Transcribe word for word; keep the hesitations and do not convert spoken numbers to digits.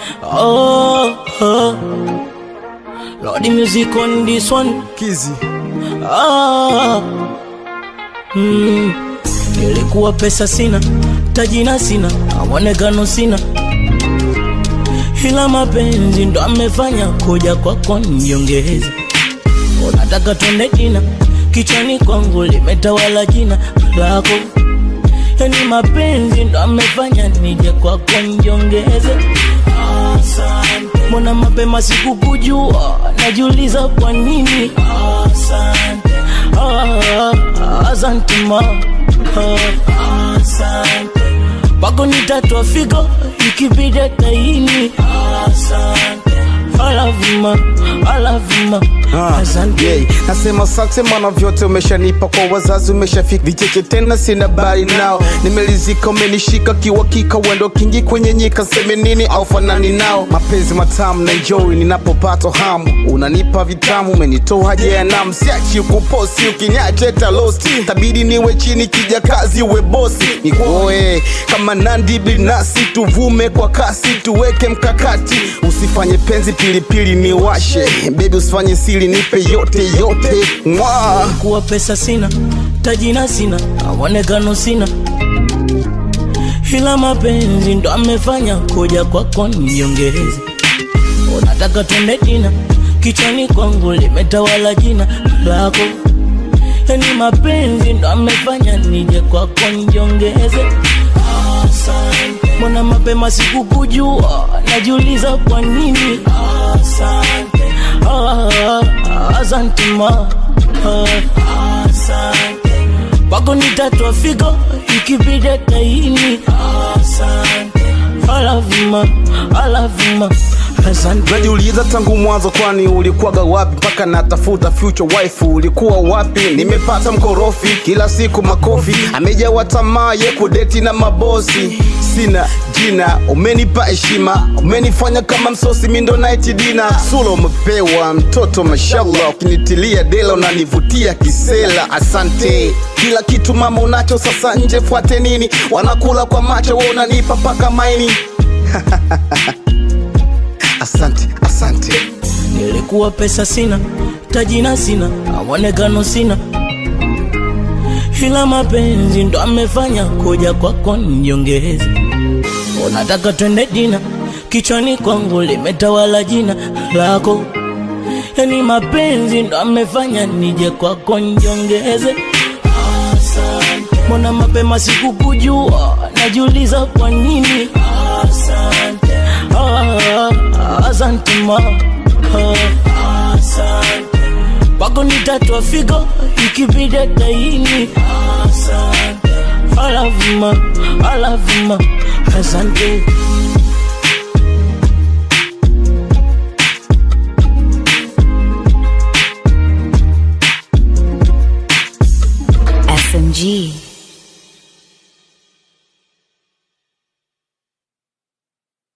Oh, oh. Lord, the music on this one. Kizzy. Ah. Mm. Nilikuwa pesa sina, tajina sina, awonekano sina, ila mapenzi ndo amefanya kuja kwako niongeze. Unataka twende jina, kichwani kwangu limetawala jina lako. Yani mapenzi ndo amefanya nije kwako niongeze. Asante. Mbona mapema sikukujua, najiuliza kwa nini. Asante. Ah, asante ma. Ah, asante. Bako nitatoa figo, ikibidi taini. Asante. I love you ma, I love you ma. Ah, yeah. Nasema asante maana vyote umeshanipa, kwa wazazi umeshafika, vicheche tena sina bari nao. Nimelizika umenishika kiwa kika, wendo kingi kwenye nyika, seme nini au fanani nao. Mapenzi matamu na enjoy ninapopata hamu, unanipa vitamu, umenitoa haja ya namu. Siachi kuposti ukinyache talosti, tabidi niwe chini kija kazi uwe bosi. Nikoe kama Nandi binasi, tuvume kwa kasi, tuweke mkakati. Usifanye penzi pilipili ni washe, baby usifanye sili, nipe yote yote. Mwaa kuwa pesa sina, tajina sina, awonekano sina, ila mapenzi ndo amefanya kuja kwako niongeze. Unataka twende jina, kichwani kwangu limetawala jina lako. Yani mapenzi ndo amefanya nije kwako niongeze. Asante. Mbona mapema sikukujua, najiuliza kwa nini. Asante. Ah, asante ma. Ah, asante. Bako nitatoa figo, ikibidi taini. Asante. I love you ma, I love you ma. Asante. Najiuliza tangu mwanzo, kwani ulikuwaga wapi mpaka natafuta future wife, ulikuwa wapi? Nimepata mkorofi, kila siku makofi, amejawa tamaa ye kudeti na mabosi. Sina jina, umenipa heshima, umenifanya kama msosi mindo night dinner. Sula umepewa mtoto mashallah, ukinitilia dela unanivutia kisela. Asante, kila kitu mama unacho, sasa nje fuate nini? Wanakula kwa macho, wewe unanipa paka maini. Asante, asante. Nilikuwa pesa sina, tajina sina, awonekano sina, ila mapenzi ndo amefanya kuja kwako niongeze. Unataka twende jina, kichwani kwangu limetawala jina lako. Yani mapenzi ndo amefanya nije kwako niongeze. Asante. Mbona mapema sikukujua, najiuliza kwa nini. Asante. Ah, asante ma. Ah, asante. Bako nitatoa figo, ikibidi taini. Asante. I love you ma, I love you ma. Asante. S M G.